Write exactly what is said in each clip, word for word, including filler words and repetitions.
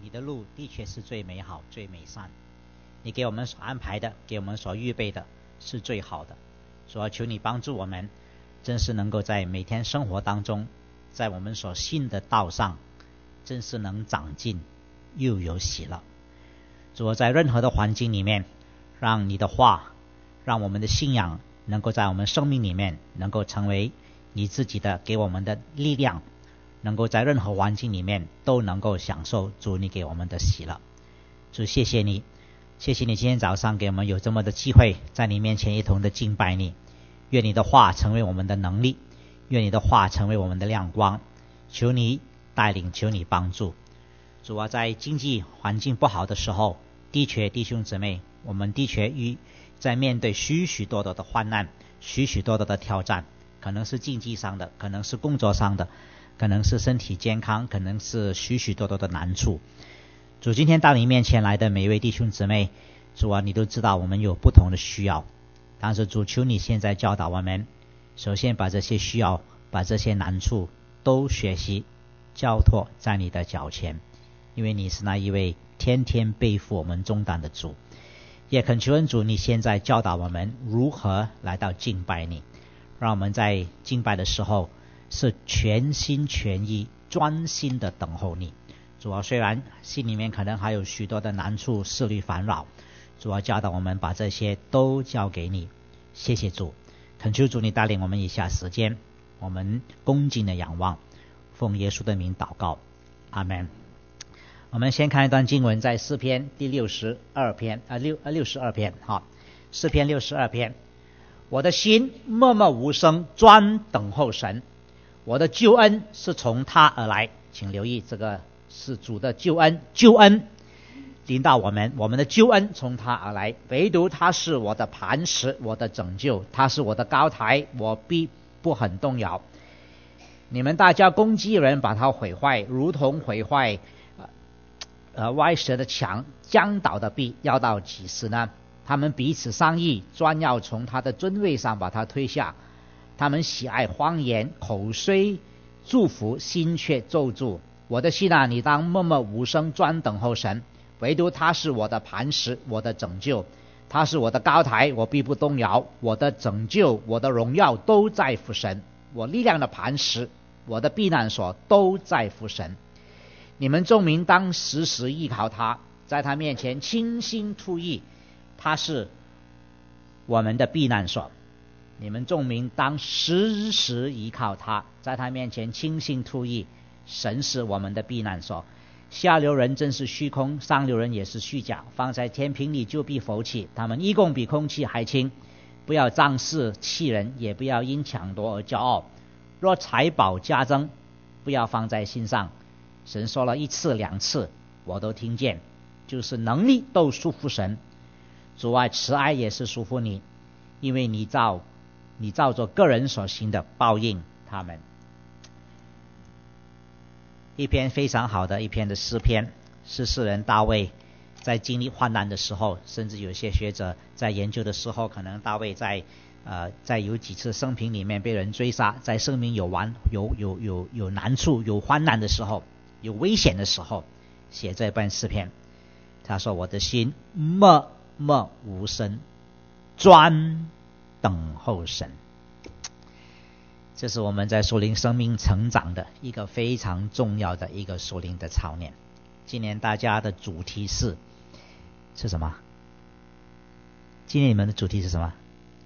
你的路的确是最美好最美善，你给我们所安排的，给我们所预备的是最好的。主要求你帮助我们，真是能够在每天生活当中，在我们所信的道上，真是能长进又有喜乐。主要在任何的环境里面，让你的话，让我们的信仰能够在我们生命里面能够成为你自己的给我们的力量，能够在任何环境里面都能够享受主你给我们的喜乐。主谢谢你，谢谢你今天早上给我们有这么的机会在你面前一同的敬拜你。愿你的话成为我们的能力，愿你的话成为我们的亮光，求你带领，求你帮助。主啊，在经济环境不好的时候，的确弟兄姊妹，我们的确与在面对许许多多的患难，许许多多的挑战，可能是经济上的，可能是工作上的，可能是身体健康，可能是许许多多的难处。主，今天到你面前来的每一位弟兄姊妹，主啊，你都知道我们有不同的需要，但是主，求你现在教导我们，首先把这些需要，把这些难处都学习交托在你的脚前，因为你是那一位天天背负我们重担的主。也恳求恩主，你现在教导我们如何来到敬拜你，让我们在敬拜的时候是全心全意专心的等候你。主啊，虽然心里面可能还有许多的难处思虑烦扰，主啊，教导我们把这些都交给你。谢谢主，恳求主你带领我们以下时间，我们恭敬的仰望，奉耶稣的名祷告，阿们。我们先看一段经文，在诗篇第六十二篇啊六呃六十二篇哈，诗篇六十二篇。我的心默默无声，专等候神，我的救恩是从他而来。请留意，这个是主的救恩，救恩临到我们，我们的救恩从他而来，唯独他是我的磐石，我的拯救，他是我的高台，我必不很动摇。你们大家攻击人，把他毁坏，如同毁坏呃歪蛇的墙，将倒的壁，要到几时呢？他们彼此商议，专要从他的尊位上把他推下。他们喜爱谎言，口虽祝福，心却咒诅。我的心啊，你当默默无声，专等候神，唯独他是我的磐石，我的拯救，他是我的高台，我必不动摇。我的拯救，我的荣耀都在乎神，我力量的磐石，我的避难所都在乎神。你们众民当时时依靠他，在他面前倾心吐意，他是我们的避难所。你们众民当时时依靠他，在他面前倾心吐意，神是我们的避难所。下流人真是虚空，上流人也是虚假，放在天平里就必浮起，他们一共比空气还轻。不要仗势欺人，也不要因抢夺而骄傲。若财宝加增，不要放在心上。神说了一次两次，我都听见，就是能力都束缚神。主啊，慈爱也是束缚你，因为你照你照着个人所行的报应他们。一篇非常好的一篇的诗篇，是诗人大卫在经历患难的时候，甚至有些学者在研究的时候，可能大卫在呃在有几次生平里面被人追杀，在生命有完有有有有难处有患难的时候，有危险的时候，写这本诗篇。他说，我的心默默无声，专等候神。这是我们在属灵生命成长的一个非常重要的一个属灵的操练。今年大家的主题是是什么？今年你们的主题是什么？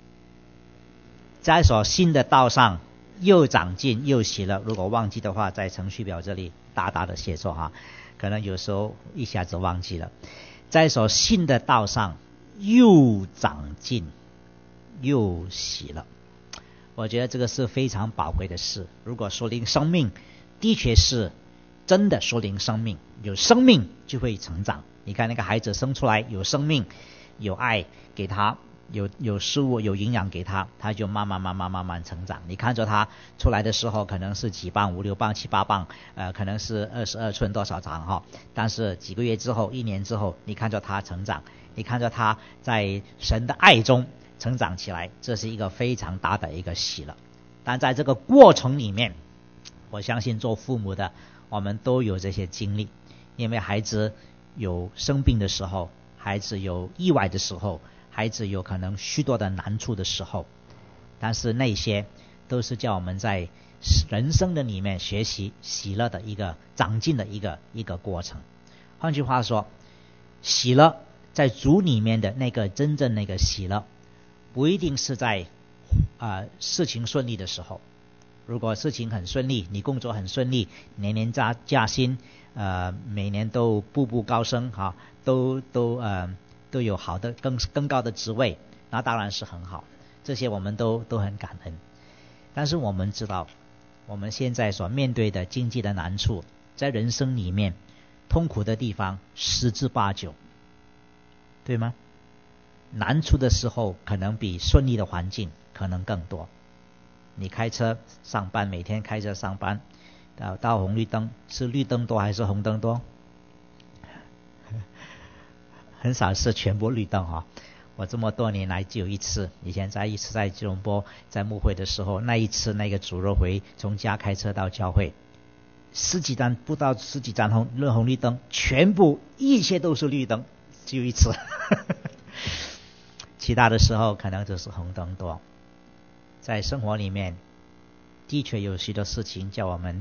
在所信的道上又长进又喜乐。如果忘记的话，在程序表这里大大的写作哈，可能有时候一下子忘记了。在所信的道上又长进又喜乐。我觉得这个是非常宝贵的事。如果属灵生命的确是真的属灵生命，有生命就会成长。你看那个孩子生出来有生命，有爱给他，有有食物有营养给他，他就慢慢慢慢慢慢成长。你看着他出来的时候可能是几磅，五六磅七八磅，呃，可能是二十二寸多少长哈，但是几个月之后一年之后，你看着他成长，你看着他在神的爱中成长起来，这是一个非常大的一个喜乐。但在这个过程里面，我相信做父母的我们都有这些经历， 因为孩子有生病的时候，孩子有意外的时候，孩子有可能许多的难处的时候，但是那些都是叫我们在人生的里面学习喜乐的一个长进的一个一个过程。换句话说，喜乐在主里面的那个真正那个喜乐，不一定是在啊、呃、事情顺利的时候。如果事情很顺利，你工作很顺利，年年加加薪，呃，每年都步步高升，哈、啊，都都呃都有好的更更高的职位，那当然是很好，这些我们都都很感恩。但是我们知道，我们现在所面对的经济的难处，在人生里面痛苦的地方十之八九，对吗？难处的时候可能比顺利的环境可能更多。你开车上班，每天开车上班，到到红绿灯，是绿灯多还是红灯多？很少是全部绿灯哈、哦。我这么多年来只有一次，以前在一次在吉隆坡在牧会的时候，那一次那个主日回从家开车到教会，十几站不到十几站红红绿灯，全部一切都是绿灯，只有一次。其他的时候可能就是红灯多。在生活里面的确有许多事情叫我们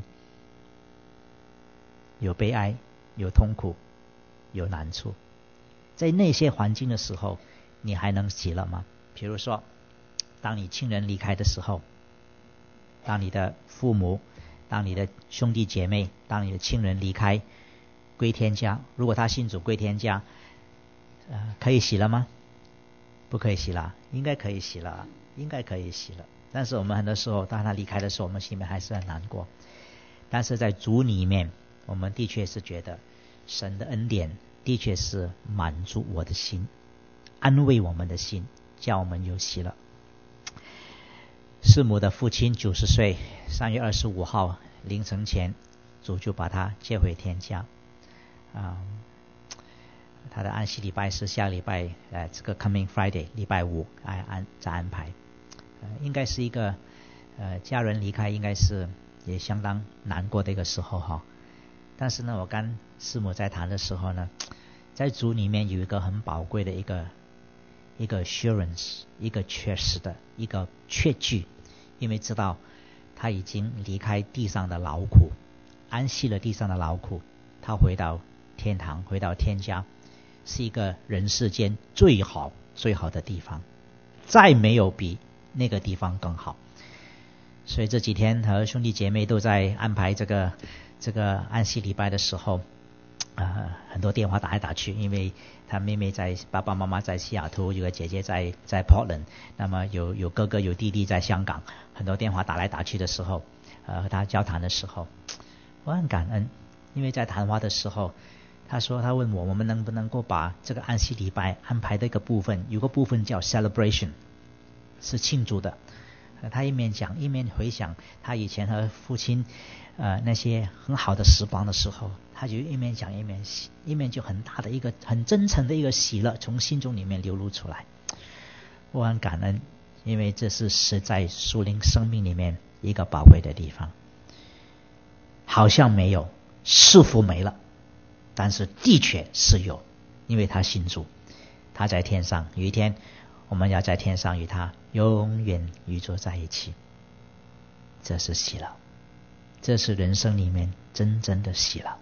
有悲哀，有痛苦，有难处。在那些环境的时候，你还能喜乐吗？比如说当你亲人离开的时候，当你的父母，当你的兄弟姐妹，当你的亲人离开归天家，如果他信主归天家，呃，可以喜乐吗？不可以喜乐，应该可以喜乐，应该可以喜乐。但是我们很多时候当他离开的时候，我们心里面还是很难过。但是在主里面，我们的确是觉得神的恩典的确是满足我的心，安慰我们的心，叫我们有喜乐。师母的父亲九十岁，三月二十五号凌晨前，主就把他接回天家。啊、嗯，他的安息礼拜是下礼拜，呃，这个 coming Friday 礼拜五安安再安排。呃，应该是一个呃家人离开，应该是也相当难过的一个时候哈。但是呢，我跟师母在谈的时候呢，在主里面有一个很宝贵的一个一个 assurance， 一个确实的一个确据，因为知道他已经离开地上的劳苦，安息了地上的劳苦，他回到天堂，回到天家，是一个人世间最好最好的地方，再没有比那个地方更好。所以这几天和兄弟姐妹都在安排这个这个安息礼拜的时候，呃，很多电话打来打去，因为他妹妹在，爸爸妈妈在西雅图，有个姐姐在在 Portland， 那么有有哥哥有弟弟在香港，很多电话打来打去的时候，呃，和他交谈的时候，我很感恩，因为在谈话的时候，他说他问我，我们能不能够把这个安息礼拜安排的一个部分，有个部分叫 celebration， 是庆祝的。他一面讲一面回想他以前和父亲呃那些很好的时光的时候，他就一面讲一面一面就很大的一个很真诚的一个喜乐从心中里面流露出来。我很感恩，因为这是实在属灵生命里面一个宝贵的地方。好像没有，似乎没了，但是的确是有，因为他信主，他在天上，有一天我们要在天上与他永远与主在一起，这是喜乐，这是人生里面真正的喜乐。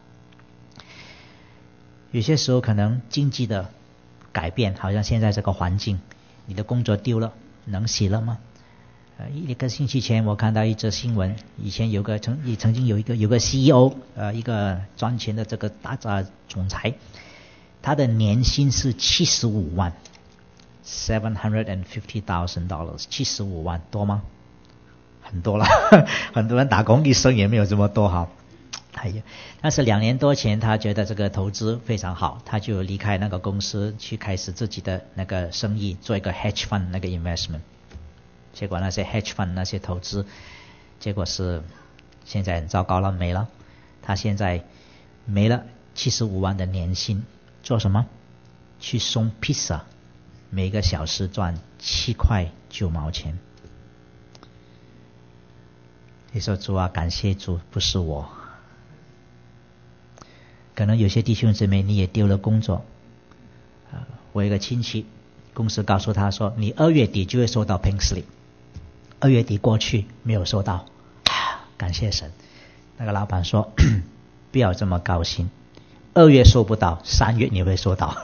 有些时候可能经济的改变，好像现在这个环境，你的工作丢了，能喜乐吗？呃，一个星期前我看到一则新闻，以前有个曾也曾经有一个有个 C E O， 呃，一个赚钱的这个大呃总裁，他的年薪是七十五万 ，seven hundred and fifty thousand dollars， 七十五万多吗？很多了，很多人打工一生也没有这么多哈。哎呀，但是两年多前他觉得这个投资非常好，他就离开那个公司去开始自己的那个生意，做一个 hedge fund 那个 investment。结果那些 hedge fund 那些投资，结果是现在很糟糕了，没了。他现在没了七十五万的年薪，做什么？去送披萨，每个小时赚七块九毛钱。你说主啊，感谢主，不是我。 可能有些弟兄姊妹你也丢了工作。啊，我有一个亲戚，公司告诉他说，你二月底就会收到 pay slip。二月底过去没有收到，啊，感谢神。那个老板说，不要这么高兴，二月收不到，三月你会收到。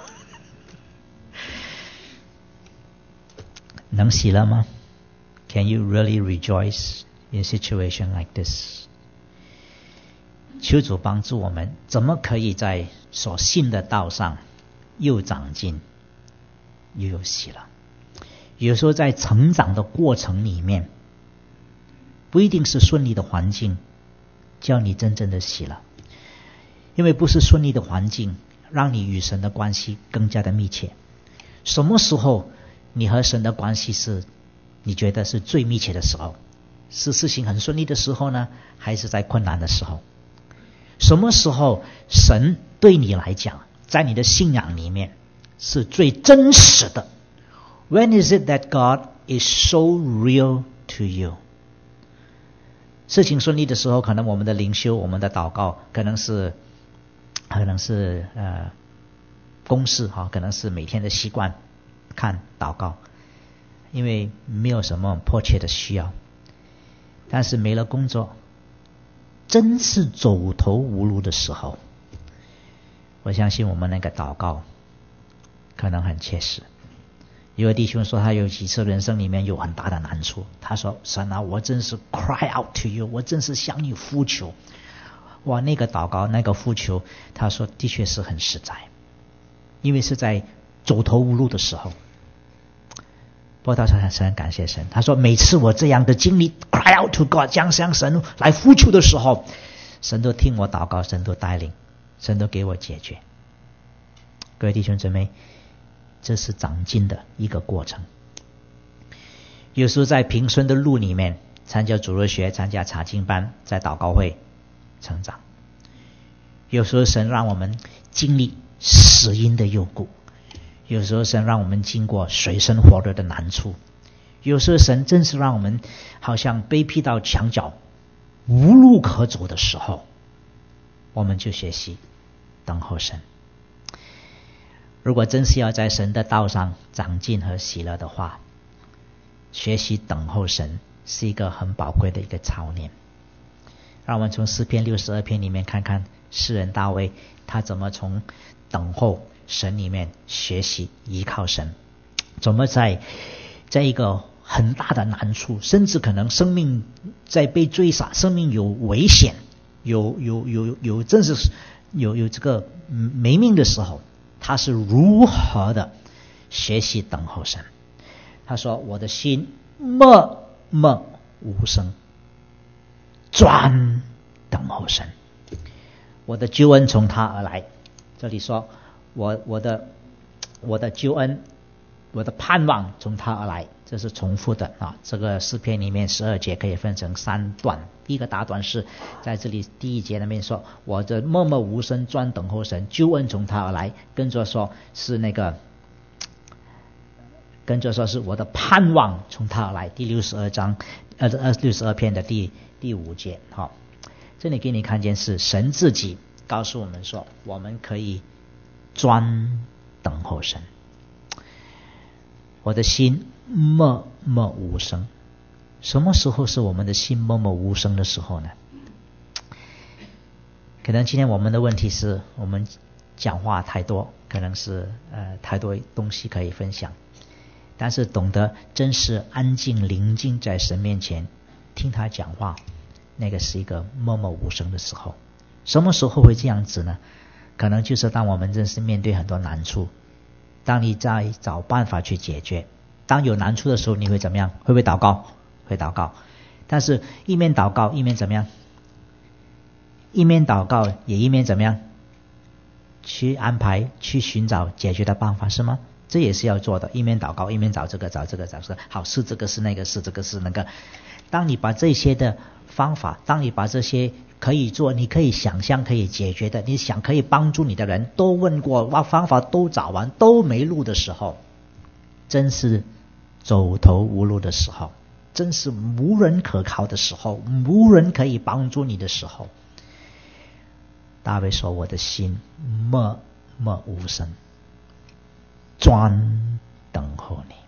能喜乐吗？ Can you really rejoice in a situation like this？ 求主帮助我们，怎么可以在所信的道上又长进又有喜乐？有时候在成长的过程里面，不一定是顺利的环境叫你真正的喜乐，因为不是顺利的环境让你与神的关系更加的密切。什么时候你和神的关系是你觉得是最密切的时候？是事情很顺利的时候呢，还是在困难的时候？什么时候神对你来讲，在你的信仰里面是最真实的？ When is it that God is so real to you？ 事情顺利的时候，可能我们的灵修，我们的祷告可能是可能是呃公事哈，可能是每天的习惯看祷告，因为没有什么迫切的需要。但是没了工作，真是走投无路的时候，我相信我们那个祷告可能很切实。有位弟兄说，他有几次人生里面有很大的难处，他说，神啊，我真是 cry out to you， 我真是向你呼求。哇，那个祷告，那个呼求，他说的确是很实在，因为是在走投无路的时候。不过他说是很感谢神，他说每次我这样的经历 cry out to God， 将向神来呼求的时候，神都听我祷告，神都带领，神都给我解决。各位弟兄姊妹，这是长进的一个过程。有时候在平顺的路里面，参加主日学，参加查经班，在祷告会成长。有时候神让我们经历死荫的幽谷，有时候神让我们经过水深火热的难处，有时候神真是让我们好像被逼到墙角无路可走的时候，我们就学习等候神。如果真是要在神的道上长进和喜乐的话，学习等候神是一个很宝贵的一个操练。让我们从诗篇六十二篇里面看看诗人大卫他怎么从等候神里面学习依靠神，怎么在在一个很大的难处，甚至可能生命在被追杀，生命有危险，有有有有真是有有这个没命的时候，他是如何的学习等候神。他说，我的心默默无声，专等候神，我的救恩从他而来。这里说我我的我的救恩，我的盼望从他而来，这是重复的啊。这个诗篇里面十二节可以分成三段，第一个大段是在这里第一节那边说，我的默默无声专等候神，救恩从他而来，跟着说是那个跟着说是我的盼望从他而来。第六十二章呃呃六十二篇的第第五节，好，这里给你看见是神自己告诉我们说，我们可以专等候神。我的心默默无声，什么时候是我们的心默默无声的时候呢？可能今天我们的问题是我们讲话太多，可能是呃太多东西可以分享，但是懂得真是安静宁静在神面前听他讲话，那个是一个默默无声的时候。什么时候会这样子呢？可能就是当我们真是面对很多难处，当你在找办法去解决，当有难处的时候，你会怎么样？会不会祷告？会祷告。但是一面祷告一面怎么样？一面祷告也一面怎么样？去安排去寻找解决的办法，是吗？这也是要做的，一面祷告一面找这个找这个找这个，好，是这个是那个是这个是那个。当你把这些的方法，当你把这些可以做，你可以想象可以解决的，你想可以帮助你的人都问过，方法都找完都没路的时候，真是走投无路的时候，真是无人可靠的时候，无人可以帮助你的时候， 大卫说：“我的心默默无声，专等候你。”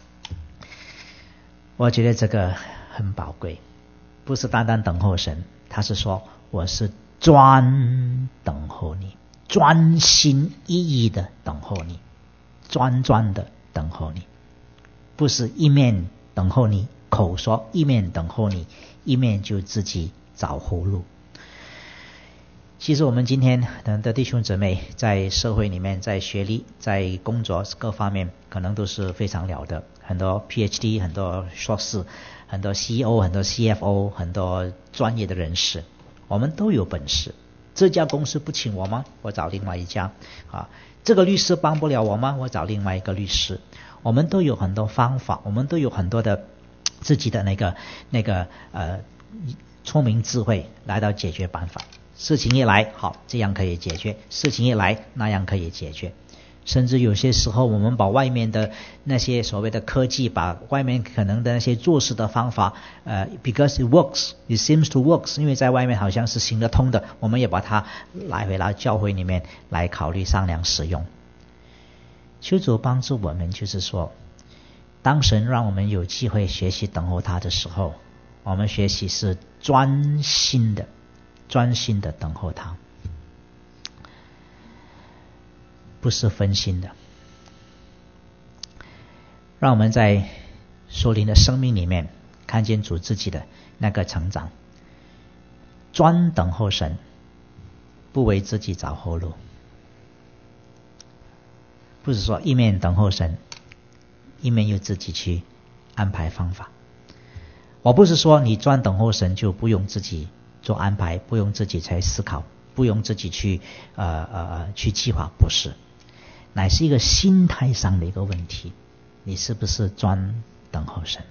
我觉得这个很宝贵，不是单单等候神，他是说我是专等候你，专心一意的等候你，专专的等候你，不是一面等候你，口说一面等候你，一面就自己找后路。其实我们今天的弟兄姊妹在社会里面，在学历，在工作各方面可能都是非常了得，很多 P H D， 很多硕士，很多 C E O， 很多 C F O， 很多专业的人士，我们都有本事。这家公司不请我吗？我找另外一家啊。这个律师帮不了我吗？我找另外一个律师。我们都有很多方法，我们都有很多的自己的那个那个呃聪明智慧来到解决办法。事情一来，好，这样可以解决；事情一来，那样可以解决。甚至有些时候，我们把外面的那些所谓的科技，把外面可能的那些做事的方法，呃 ，because it works, it seems to works， 因为在外面好像是行得通的，我们也把它来回来教会里面来考虑商量使用。求主帮助我们，就是说，当神让我们有机会学习等候他的时候，我们学习是专心的。专心的等候他，不是分心的。让我们在属灵的生命里面看见主自己的那个成长，专等候神，不为自己找后路。不是说一面等候神，一面又自己去安排方法。我不是说你专等候神就不用自己做安排，不用自己才思考，不用自己去呃呃去计划，不是，乃是一个心态上的一个问题。你是不是专等候神？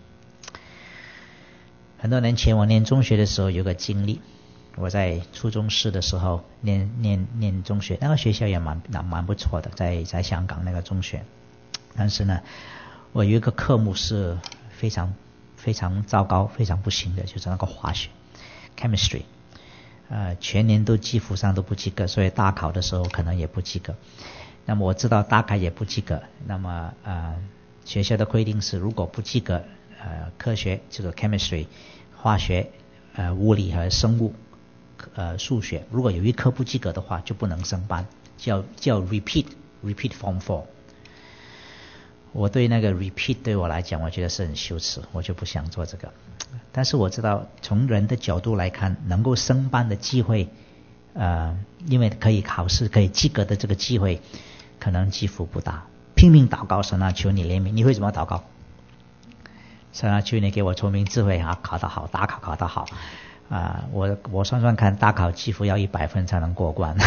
很多年前我念中学的时候有个经历，我在初中四的时候念念念中学，那个学校也蛮蛮不错的，在在香港那个中学。但是呢，我有一个科目是非常非常糟糕、非常不行的，就是那个化学。Chemistry， 呃，全年都几乎上都不及格，所以大考的时候可能也不及格。那么我知道大概也不及格。那么呃，学校的规定是，如果不及格，呃，科学这个 chemistry， 化学、呃，物理和生物，呃，数学，如果有一科不及格的话，就不能升班，叫叫 repeat repeat form four。我对那个 repeat 对我来讲，我觉得是很羞耻，我就不想做这个。但是我知道，从人的角度来看，能够升班的机会，呃，因为可以考试可以及格的这个机会，可能几乎不大。拼命祷告，神啊，求你怜悯。你会怎么祷告？神啊，求你给我聪明智慧啊，考得好，大考考得好。啊、呃，我我算算看，大考几乎要一百分才能过关。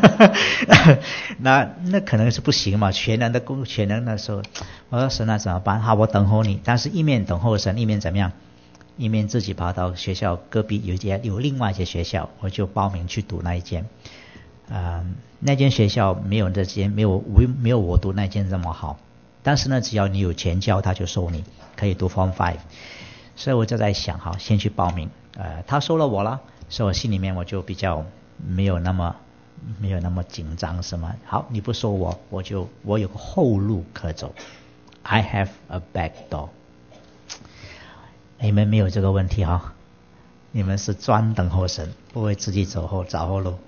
那那可能是不行嘛，全能的工全能的时候，我说神啊怎么办？好，我等候你，但是一面等候神，一面怎么样？一面自己跑到学校隔壁有一间有另外一间学校，我就报名去读那一间。呃，那间学校没有这间没有没有我读那间这么好，但是呢，只要你有钱交，他就收你，可以读 Form Five。所以我就在想，好，先去报名。呃，他收了我了，所以我心里面我就比较没有那么没有那么紧张，是吗？好，你不收我，我就我有个后路可走。I have a back door。你们没有这个问题哈、哦，你们是专等候神，不会自己走后找后路。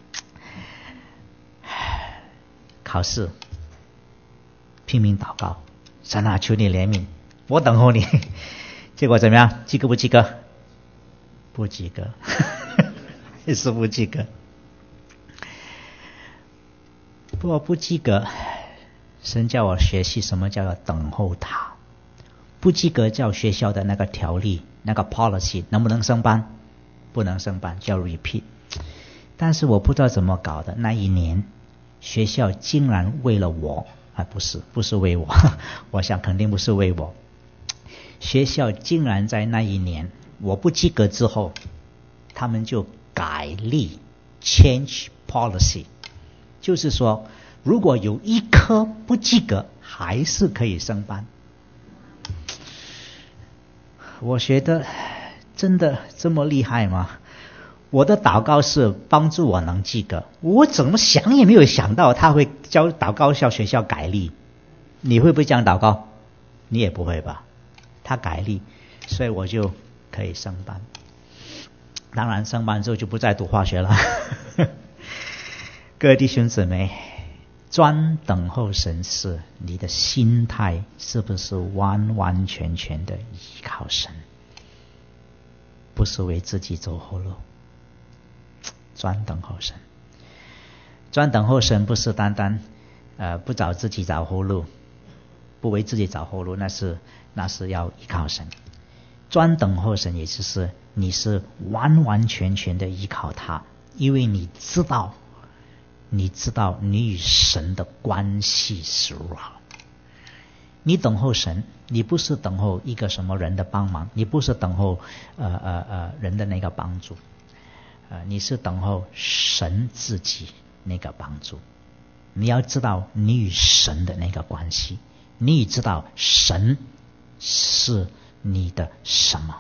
考试拼命祷告，神啊，求你怜悯，我等候你。结果怎么样？及格不及格？不及格，也是不及格。不过不及格，神叫我学习什么叫做等候他。不及格叫学校的那个条例，那个 policy 能不能升班？不能升班，叫 repeat。但是我不知道怎么搞的，那一年学校竟然为了我啊，不是不是为我，我想肯定不是为我。学校竟然在那一年我不及格之后，他们就改例 change policy， 就是说如果有一科不及格还是可以升班。我觉得真的这么厉害吗？ 我的祷告是帮助我能及格，我怎么想也没有想到他会教祷告校学校改例。你会不会这样祷告？你也不会吧？他改例，所以我就可以升班。当然升班之后就不再读化学了。各位弟兄姊妹，专等候神事，你的心态是不是完完全全的依靠神？不是为自己走后路。专等候神，专等候神不是单单呃不找自己找后路，不为自己找后路，那是那是要依靠神。专等候神也就是你是完完全全的依靠他，因为你知道你知道你与神的关系是如何。你等候神，你不是等候一个什么人的帮忙，你不是等候呃呃呃人的那个帮助，呃你是等候神自己那个帮助。你要知道你与神的那个关系，你也知道神是你的什么。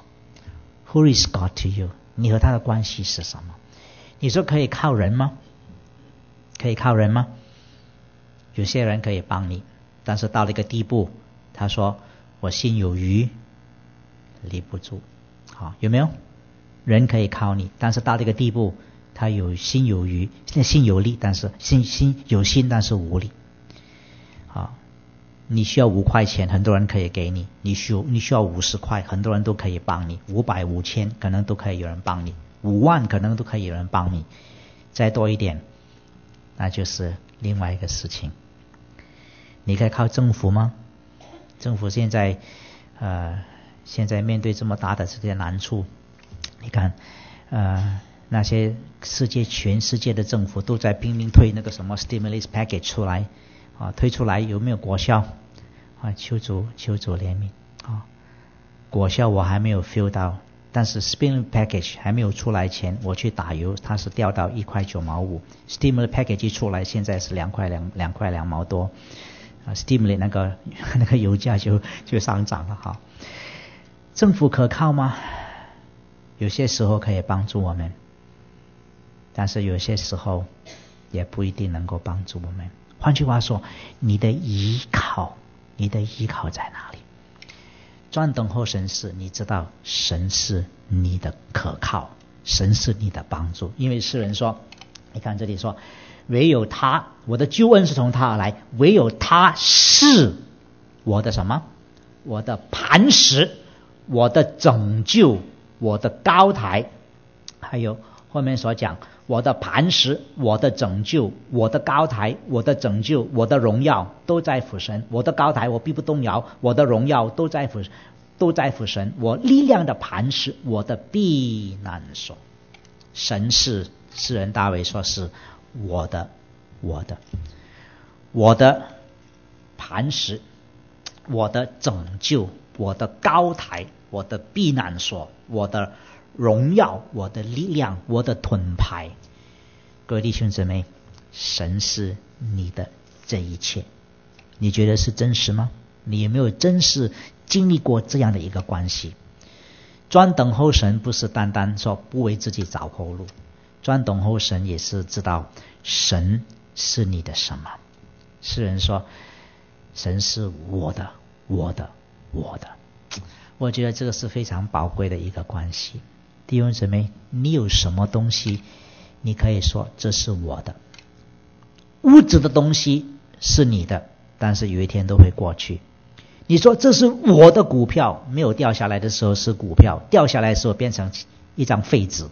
Who is God to you？ 你和他的关系是什么？你说可以靠人吗？可以靠人吗？有些人可以帮你，但是到了一个地步，他说我心有余力不足。好，有没有人可以靠你，但是到了一个地步，他有心有余，心有力，但是心心有心但是无力。好，你需要五块钱，很多人可以给你；你需你需要五十块，很多人都可以帮你；五百、五千，可能都可以有人帮你；五万，可能都可以有人帮你。再多一点，那就是另外一个事情。你可以靠政府吗？政府现在呃现在面对这么大的这些难处，你看呃那些世界全世界的政府都在拼命推那个什么 stimulus package 出来啊，推出来有没有果效啊？求主求主怜悯啊！果效我还没有 feel 到，但是 stimulus package 还没有出来前，我去打油，它是掉到一块九毛五。stimulus package 一出来，现在是两块两两块两毛多啊 ！stimulus 那个那个油价就就上涨了哈。政府可靠吗？有些时候可以帮助我们，但是有些时候也不一定能够帮助我们。换句话说，你的依靠，你的依靠在哪里？专等候神是，你知道神是你的可靠，神是你的帮助。因为诗人说，你看这里说，唯有他，我的救恩是从他而来，唯有他是我的什么？我的磐石，我的拯救，我的高台。还有后面所讲，我的磐石，我的拯救，我的高台，我的拯救，我的荣耀都在乎神。我的高台我必不动摇，我的荣耀都在乎都在乎神。我力量的磐石，我的避难所。神是诗人大卫说是我的我的我的磐石，我的拯救，我的高台，我的避难所，我的荣耀，我的力量，我的盾牌。各位弟兄姊妹，神是你的这一切，你觉得是真实吗？你有没有真实经历过这样的一个关系？专等候神不是单单说不为自己找后路，专等候神也是知道神是你的什么。诗人说神是我的我的我的。我觉得这个是非常宝贵的一个关系。弟兄姊妹，你有什么东西你可以说这是我的？物质的东西是你的，但是有一天都会过去。你说这是我的股票，没有掉下来的时候是股票，掉下来的时候变成一张废纸，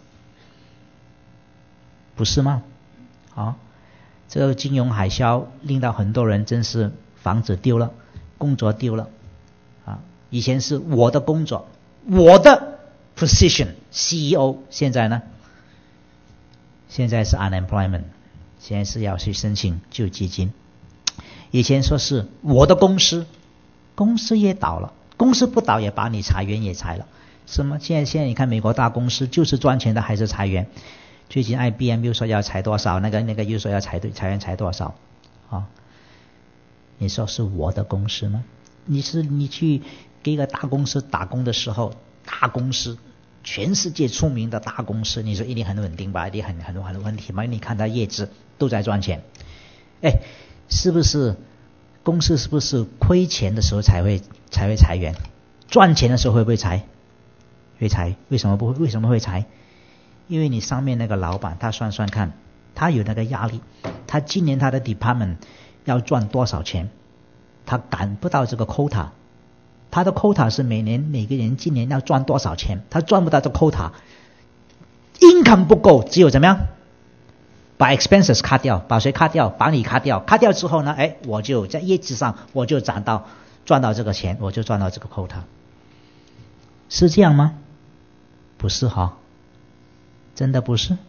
不是吗？啊，这个金融海啸令到很多人真是房子丢了，工作丢了啊！以前是我的工作，我的 position C E O， 现在呢？现在是 unemployment， 现在是要去申请救济金。以前说是我的公司，公司也倒了，公司不倒也把你裁员也裁了，是吗？现在现在你看美国大公司就是赚钱的还是裁员？最近 I B M 又说要裁多少，那个那个又说要裁裁员裁多少啊？你说是我的公司吗？你是你去给一个大公司打工的时候，大公司全世界出名的大公司，你说一定很稳定吧？一定很很很问题吗？你看它业绩都在赚钱，哎，是不是公司是不是亏钱的时候才会才会裁员？赚钱的时候会不会裁？会裁？为什么不会？为什么会裁？因为你上面那个老板他算算看，他有那个压力，他今年他的 department 要赚多少钱，他赶不到这个 quota， 他的 quota 是每年每个人今年要赚多少钱，他赚不到这个 quota， income 不够，只有怎么样？把 expenses cut 掉，把谁 cut 掉？把你 cut 掉 ，cut 掉之后呢，哎，我就在业绩上我就涨到赚到这个钱，我就赚到这个 quota， 是这样吗？不是哈，真的不是。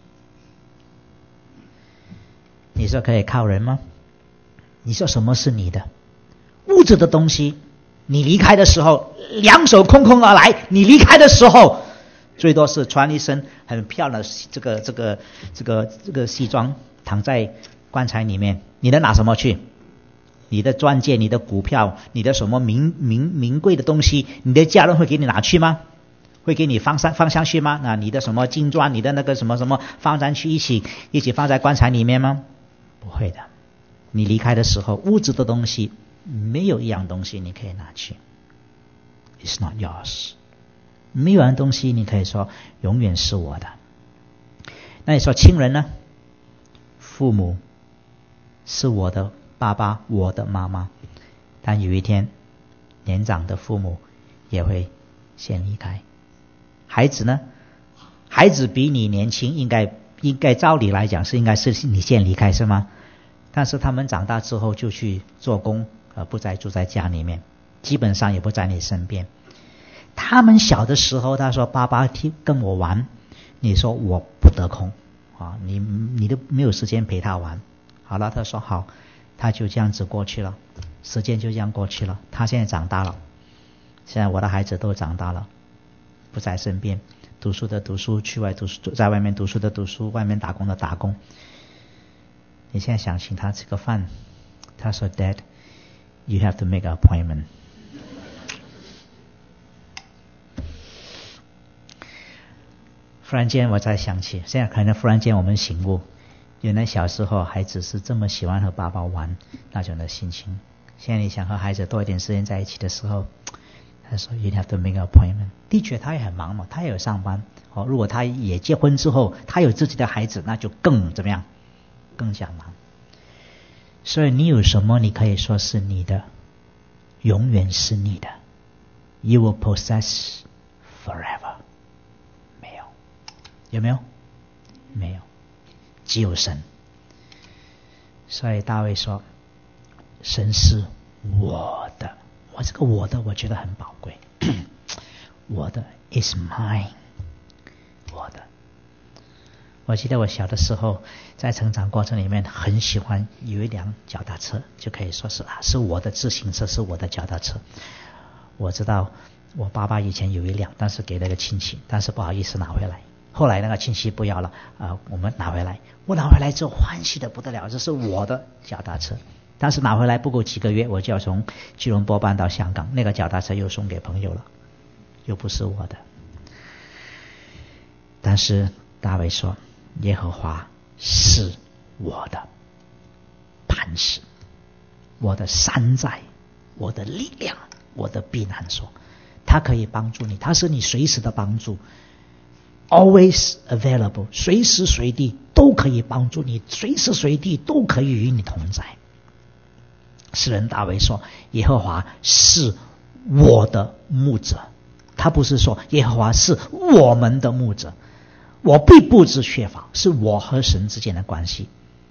你说可以靠人吗？你说什么是你的？物质的东西，你离开的时候两手空空而来，你离开的时候最多是穿一身很漂亮的这个这个这个这个西装，躺在棺材里面，你能拿什么去？你的钻戒、你的股票、你的什么名名名贵的东西，你的家人会给你拿去吗？会给你放上放上去吗？那你的什么金砖、你的那个什么什么放上去一起一起放在棺材里面吗？不会的。你离开的时候，物质的东西没有一样东西你可以拿去。It's not yours。没有样东西你可以说永远是我的。那你说亲人呢？父母是我的爸爸，我的妈妈，但有一天年长的父母也会先离开。孩子呢？孩子比你年轻，应该应该照理来讲是应该是你先离开，是吗？但是他们长大之后就去做工，呃，不再住在家里面，基本上也不在你身边。他们小的时候，他说爸爸跟我玩，你说我不得空啊，你你都没有时间陪他玩。好了，他说好，他就这样子过去了，时间就这样过去了。他现在长大了，现在我的孩子都长大了，不在身边，读书的读书，去外读书，在外面读书的读书，外面打工的打工。你现在想请他吃个饭，他说 Dad, you have to make an appointment。忽然间我才想起，现在可能忽然间我们醒悟，原来小时候孩子是这么喜欢和爸爸玩那种的心情。现在你想和孩子多一点时间在一起的时候，他说 you have to make an appointment。 的确他也很忙嘛，他也有上班、哦、如果他也结婚之后他有自己的孩子，那就更怎么样，更加忙。所以你有什么你可以说是你的，永远是你的， you will possess forever。 没有，有没有？没有，只有神。所以大卫说神是我的，我这个我的我觉得很宝贵我的 is mine， 我的。我记得我小的时候在成长过程里面很喜欢有一辆脚踏车，就可以说是啊，是我的自行车，是我的脚踏车。我知道我爸爸以前有一辆，但是给了个亲戚，但是不好意思拿回来。后来那个亲戚不要了啊、呃，我们拿回来。我拿回来之后欢喜的不得了，这是我的脚踏车。但是拿回来不够几个月，我就要从吉隆坡搬到香港，那个脚踏车又送给朋友了，又不是我的。但是大卫说耶和华是我的磐石，我的山寨，我的力量，我的避难所。他可以帮助你，他是你随时的帮助， always available， 随时随地都可以帮助你，随时随地都可以与你同在。诗人大卫说耶和华是我的牧者，他不是说耶和华是我们的牧者，我必不致缺乏，是我和神之间的关系。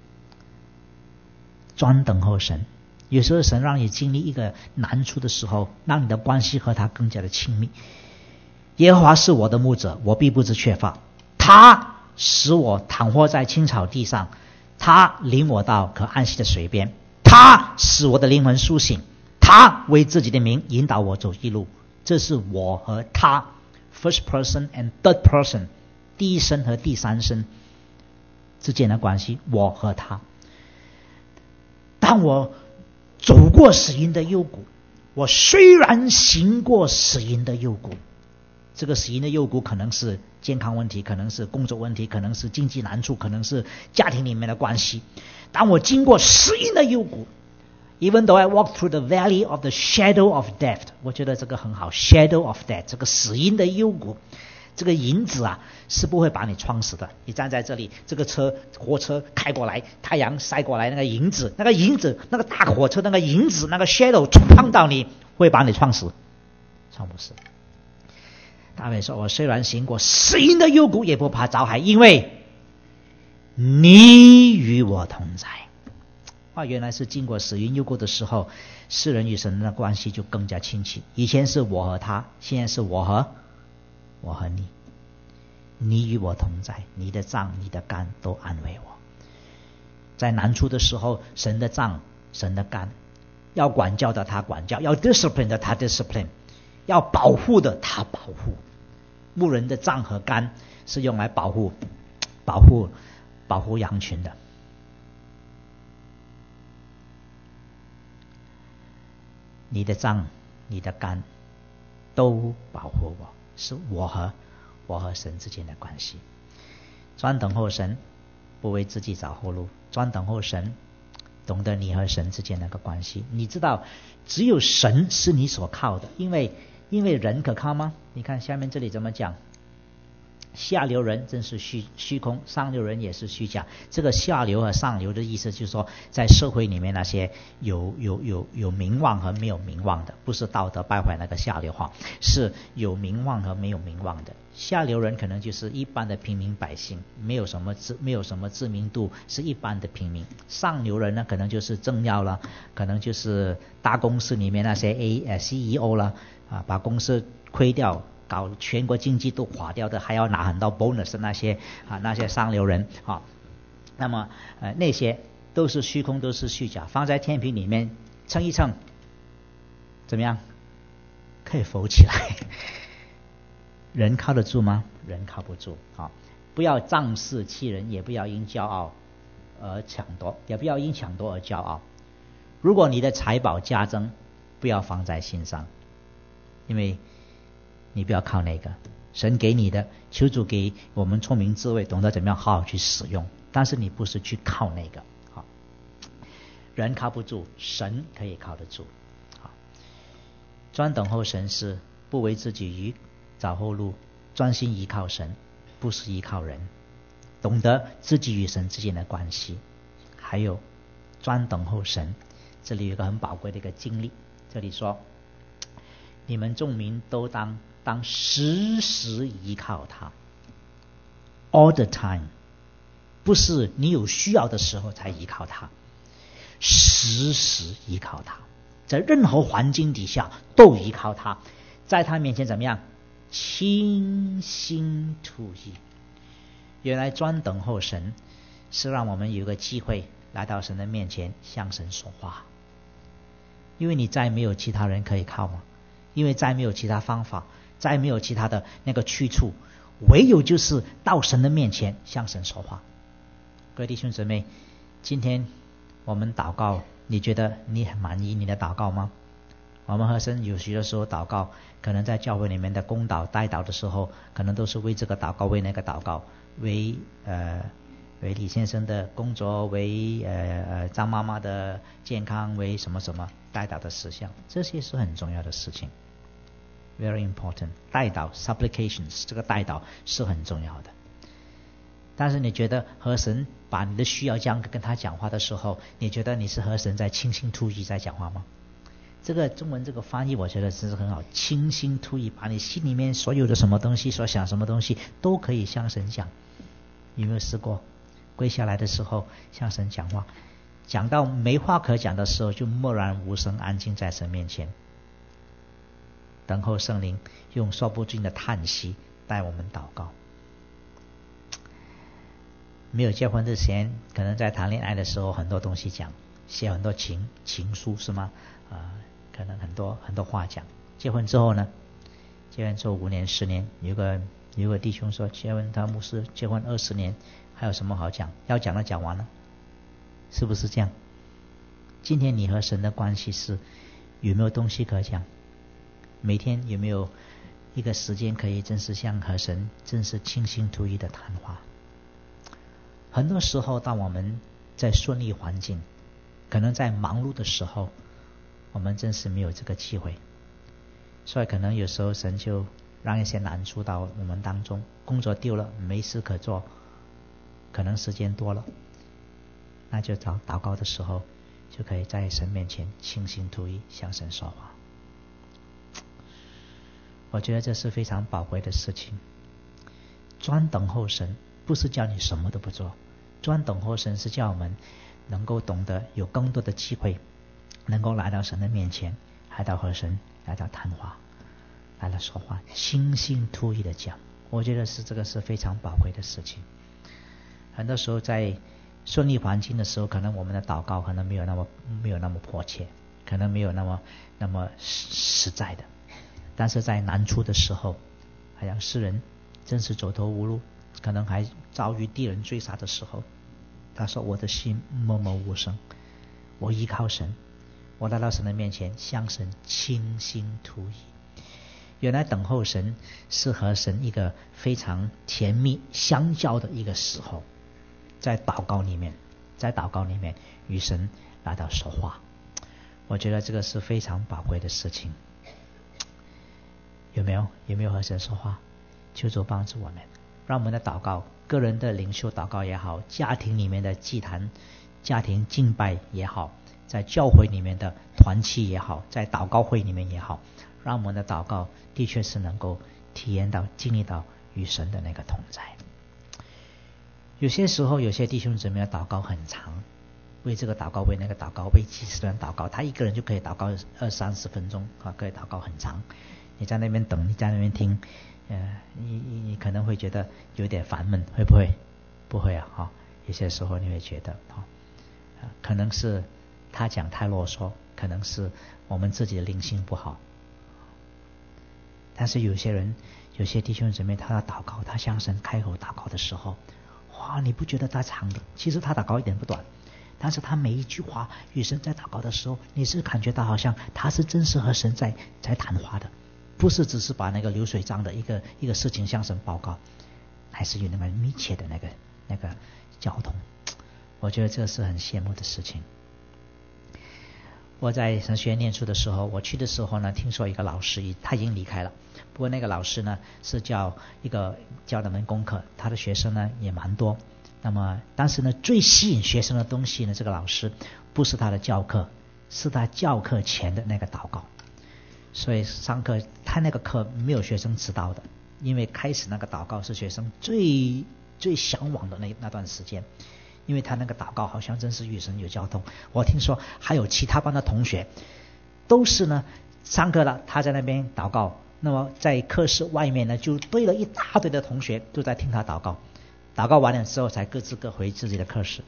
专等候神，有时候神让你经历一个难处的时候，让你的关系和他更加的亲密。耶和华是我的牧者，我必不致缺乏，他使我躺卧在青草地上，他领我到可安息的水边，他使我的灵魂苏醒，他为自己的名引导我走义路。这是我和他 first person and third person， 第一身和第三身之间的关系，我和他。当我走过死荫的幽谷，我虽然行过死荫的幽谷， 这个死因的诱股可能是健康问题，可能是工作问题，可能是经济难处，可能是家庭里面的关系。当我经过死因的诱股， Even though I walk through the valley of the shadow of death， 我觉得这个很好， shadow of death， 这个死因的幽谷，这个影子啊是不会把你撞死的。你站在这里，这个车火车开过来，太阳晒过来，那个影子，那个影子，那个大火车那个影子，那个 shadow 撞到你，会把你撞死？撞不死。大卫说，我虽然行过死荫的幽谷，也不怕遭害，因为你与我同在。啊，原来是经过死荫幽谷的时候，世人与神的关系就更加亲近。以前是我和他，现在是我和我和你。你与我同在，你的杖你的竿都安慰我。在难处的时候，神的杖神的竿，要管教的他管教，要 discipline 的他 discipline， 要保护的他保护。牧人的杖和竿是用来保护保护保护羊群的。你的杖你的竿都保护我，是我和我和神之间的关系。专等候神，不为自己找后路，专等候神，懂得你和神之间那个关系。你知道只有神是你所靠的，因为因为人可靠吗？你看下面这里怎么讲，下流人真是虚虚空，上流人也是虚假。这个下流和上流的意思就是说，在社会里面那些有有有有名望和没有名望的，不是道德败坏那个下流哈，是有名望和没有名望的。下流人可能就是一般的平民百姓，没有什么知没有什么知名度，是一般的平民。上流人呢，可能就是政要了，可能就是大公司里面那些 A 呃 C E O 了啊，把公司亏掉，搞全国经济都垮掉的，还要拿很多 bonus 的那些啊那些上流人啊，那么呃那些都是虚空，都是虚假，放在天平里面称一称，怎么样？可以浮起来。人靠得住吗？人靠不住啊！不要仗势欺人，也不要因骄傲而抢夺，也不要因抢夺而骄傲。如果你的财宝加增，不要放在心上，因为你不要靠那个，神给你的，求主给我们聪明智慧，懂得怎么样好好去使用。但是你不是去靠那个，好，人靠不住，神可以靠得住。好，专等候神是不为自己愚找后路，专心依靠神，不是依靠人，懂得自己与神之间的关系。还有专等候神，这里有一个很宝贵的一个经历，这里说你们众民都当当时时依靠他 all the time， 不是你有需要的时候才依靠他，时时依靠他，在任何环境底下都依靠他，在他面前怎么样？倾心吐意。原来专等候神是让我们有个机会来到神的面前向神说话，因为你再没有其他人可以靠吗？因为再没有其他方法，再没有其他的那个去处，唯有就是到神的面前向神说话。各位弟兄姊妹，今天我们祷告，你觉得你很满意你的祷告吗？我们和神有许的时候祷告，可能在教会里面的公祷代祷的时候，可能都是为这个祷告，为那个祷告，为呃为李先生的工作，为呃呃张妈妈的健康，为什么什么代祷的事项，这些是很重要的事情。Very important， 代祷 supplications， 这个代祷是很重要的。但是你觉得和神把你的需要这样跟他讲话的时候，你觉得你是和神在倾心吐意在讲话吗？这个中文这个翻译我觉得真是很好，倾心吐意，把你心里面所有的什么东西，所想什么东西都可以向神讲。有没有试过跪下来的时候向神讲话，讲到没话可讲的时候就默然无声，安静在神面前，等候圣灵用说不尽的叹息带我们祷告。没有结婚之前，可能在谈恋爱的时候很多东西讲，写很多情情书是吗？啊、呃，可能很多很多话讲。结婚之后呢？结婚之后五年十年，有个有个弟兄说，结婚他牧师结婚二十年，还有什么好讲？要讲的讲完了，是不是这样？今天你和神的关系是有没有东西可讲？每天有没有一个时间可以真是像和神真是倾心吐意的谈话。很多时候当我们在顺利环境，可能在忙碌的时候，我们真是没有这个机会，所以可能有时候神就让一些难处到我们当中，工作丢了，没事可做，可能时间多了，那就找祷告的时候就可以在神面前倾心吐意向神说话。我觉得这是非常宝贵的事情。专等候神不是叫你什么都不做，专等候神是叫我们能够懂得有更多的机会能够来到神的面前，来到和神来到谈话，来到说话，倾心吐意的讲。我觉得是这个是非常宝贵的事情。很多时候在顺利环境的时候，可能我们的祷告可能没有那么没有那么迫切，可能没有那么那么实在的，但是在难处的时候，好像诗人真是走投无路，可能还遭遇敌人追杀的时候，他说我的心默默无声，我依靠神，我来到神的面前，向神倾心吐意。原来等候神是和神一个非常甜蜜相交的一个时候，在祷告里面，在祷告里面与神来到说话。我觉得这个是非常宝贵的事情。有没有有没有和神说话？求主帮助我们，让我们的祷告，个人的领袖祷告也好，家庭里面的祭坛、家庭敬拜也好，在教会里面的团契也好，在祷告会里面也好，让我们的祷告的确是能够体验到、经历到与神的那个同在。有些时候，有些弟兄姊妹的祷告很长，为这个祷告，为那个祷告，为几十人祷告，他一个人就可以祷告二三十分钟啊，可以祷告很长。你在那边等，你在那边听，呃，你你你可能会觉得有点烦闷，会不会？不会啊，哈、哦。有些时候你会觉得，哈、哦，可能是他讲太啰嗦，可能是我们自己的灵性不好。但是有些人，有些弟兄姊妹，他要祷告，他向神开口祷告的时候，哇，你不觉得他长的？其实他祷告一点不短，但是他每一句话与神在祷告的时候，你是感觉到好像他是真实和神在在谈话的，不是只是把那个流水账的一个一个事情向神报告，还是有那么密切的那个那个交通。我觉得这是很羡慕的事情。我在神学院念书的时候，我去的时候呢，听说一个老师他已经离开了，不过那个老师呢是教一个教他们功课，他的学生呢也蛮多。那么当时呢最吸引学生的东西呢，这个老师不是他的教课，是他教课前的那个祷告。所以上课他那个课没有学生迟到的，因为开始那个祷告是学生最最向往的那那段时间，因为他那个祷告好像真是与神有交通。我听说还有其他班的同学都是呢，上课了他在那边祷告，那么在课室外面呢就堆了一大堆的同学都在听他祷告，祷告完了之后才各自各回自己的课室。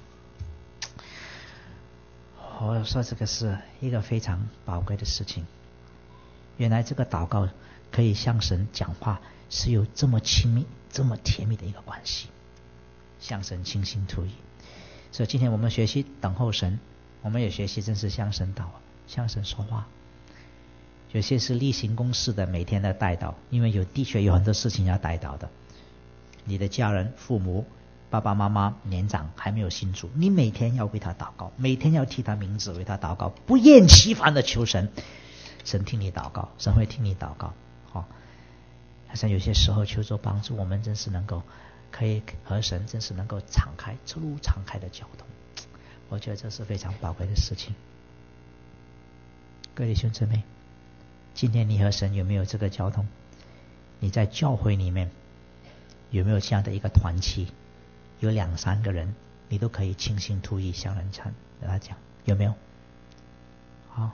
我说这个是一个非常宝贵的事情。原来这个祷告可以向神讲话，是有这么亲密、这么甜蜜的一个关系，向神倾心吐意。所以今天我们学习等候神，我们也学习真是向神祷，向神说话。有些是例行公事的每天的代祷，因为有的确有很多事情要代祷的。你的家人、父母、爸爸妈妈、年长还没有信主，你每天要为他祷告，每天要提他名字为他祷告，不厌其烦的求神。神听你祷告，神会听你祷告。哦，好像有些时候求主帮助我们，真是能够可以和神真是能够敞开、出入敞开的交通。我觉得这是非常宝贵的事情。各位弟兄姊妹，今天你和神有没有这个交通？你在教会里面有没有这样的一个团契？有两三个人，你都可以倾心吐意向人讲，跟他讲，有没有？好。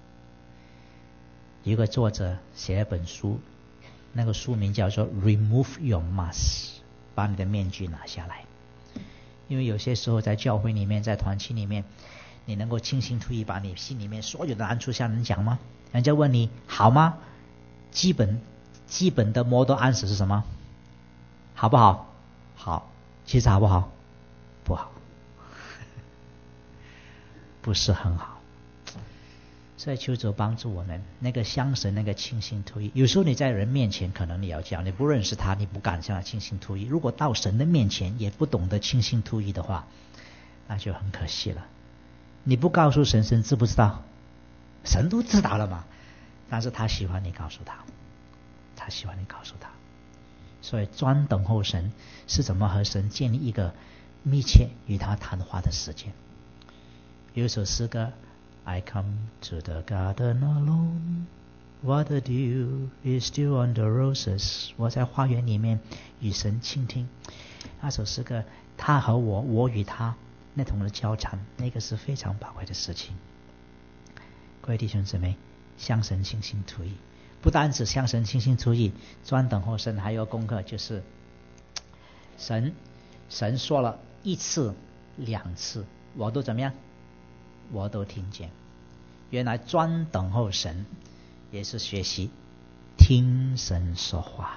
有一个作者写了本书，那个书名叫做 Remove Your Mask， 把你的面具拿下来。因为有些时候在教会里面，在团契里面，你能够倾心吐意把你心里面所有的难处向人讲吗？人家问你好吗？基本基本的 model answer 是什么？好不好？好。其实好不好？不好，不是很好。 所以求主帮助我们，那个向神那个倾心吐意。有时候你在人面前可能你要讲，你不认识他，你不敢向他倾心吐意。如果到神的面前也不懂得倾心吐意的话，那就很可惜了。你不告诉神，神知不知道？神都知道了嘛。但是他喜欢你告诉他，他喜欢你告诉他。所以专等候神是怎么和神建立一个密切与他谈话的时间。有一首诗歌 I come to the garden alone, while the dew is still on the roses. 我在花园里面与神倾听。那首诗歌他和我，我与他那同的交谈，那个是非常宝贵的事情。各位弟兄姊妹，向神倾心吐意，不单只向神倾心吐意，专等候神还有功课，就是神神说了一次两次，我都怎么样？我都听见。原来专等候神也是学习听神说话。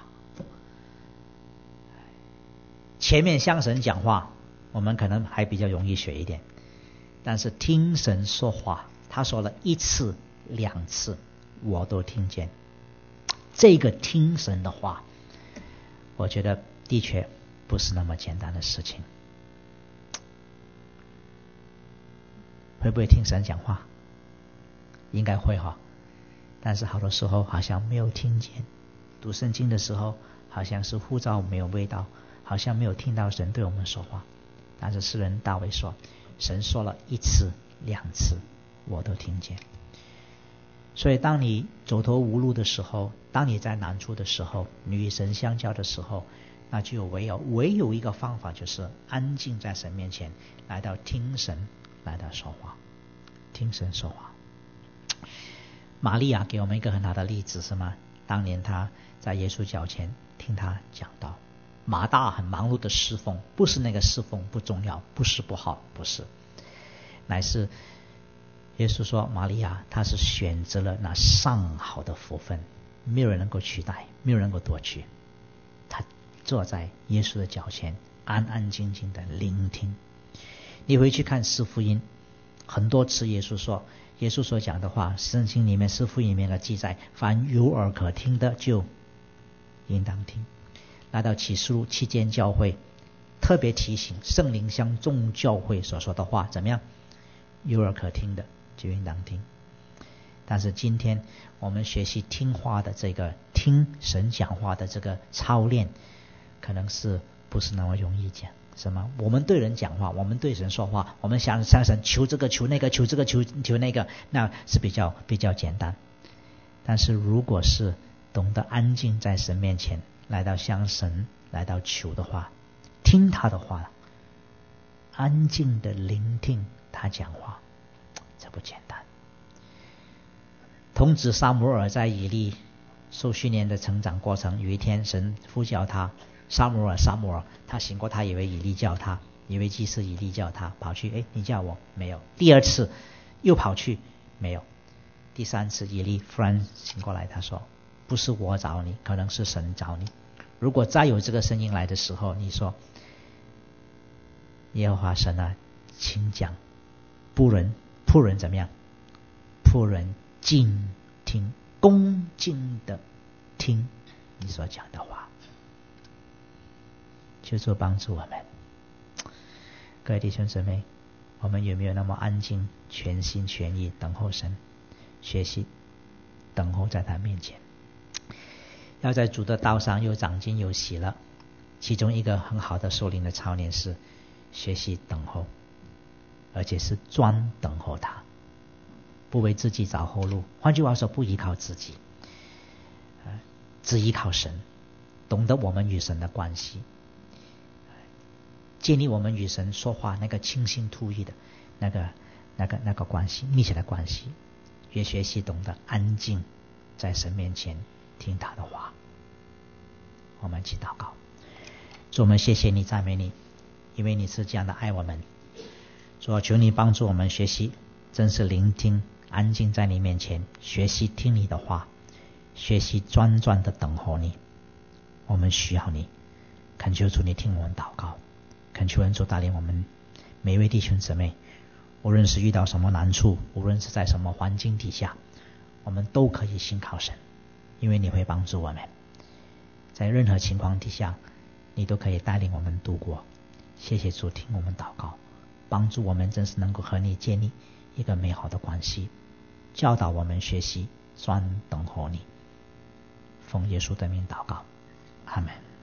前面向神讲话我们可能还比较容易学一点，但是听神说话，他说了一次两次我都听见，这个听神的话我觉得的确不是那么简单的事情。会不会听神讲话？应该会哈，但是好多时候好像没有听见。读圣经的时候好像是呼召没有味道，好像没有听到神对我们说话。但是诗人大卫说，神说了一次两次我都听见。所以当你走投无路的时候，当你在难处的时候，你与神相交的时候，那就唯有唯有一个方法，就是安静在神面前，来到听神来到说话，听神说话。玛利亚给我们一个很好的例子，是吗？当年她在耶稣脚前听他讲道。马大很忙碌的侍奉，不是那个侍奉不重要，不是不好，不是，乃是耶稣说玛利亚她是选择了那上好的福分，没有人能够取代，没有人能够夺去。她坐在耶稣的脚前，安安静静的聆听。你回去看四福音，很多次耶稣说，耶稣所讲的话，圣经里面四福音里面的记载，凡有耳可听的就应当听。来到启示录七间教会，特别提醒圣灵向众教会所说的话怎么样？有耳可听的就应当听。但是今天我们学习听话的这个听神讲话的这个操练，可能是不是那么容易讲，是吗？我们对人讲话，我们对神说话，我们想向神求这个求那个，求这个求求那个，那是比较比较简单。但是如果是懂得安静在神面前，来到向神来到求的话，听他的话，安静的聆听他讲话，这不简单。童子撒母耳在以利受训练的成长过程，有一天神呼叫他，撒母耳撒母耳，他醒过，他以为以利叫他，以为祭司以利叫他，跑去，诶，你叫我？没有。第二次又跑去，没有。第三次以利忽然醒过来，他说，不是我找你，可能是神找你。如果再有这个声音来的时候，你说，耶和华神啊，请讲，仆人仆人怎么样？仆人静听，恭敬的听你所讲的话。求主帮助我们。各位弟兄姊妹，我们有没有那么安静，全心全意等候神，学习等候在他面前？要在主的道上有长进有喜乐。其中一个很好的属灵的操练是学习等候，而且是专等候他，不为自己找后路。换句话说，不依靠自己，只依靠神，懂得我们与神的关系，建立我们与神说话那个倾心吐意的那个那个那个关系，密切的关系。越学习懂得安静在神面前听他的话。我们一起祷告。主，我们谢谢你，赞美你，因为你是这样的爱我们。主，求你帮助我们学习真是聆听，安静在你面前，学习听你的话，学习专专的等候你。我们需要你，恳求主你听我们祷告，恳求恩主带领我们每一位弟兄姊妹， 无论是遇到什么难处，无论是在什么环境底下，我们都可以信靠神，因为你会帮助我们，在任何情况底下你都可以带领我们度过。谢谢主，听我们祷告，帮助我们真是能够和你建立一个美好的关系，教导我们学习专等候你。奉耶稣的名祷告，阿们。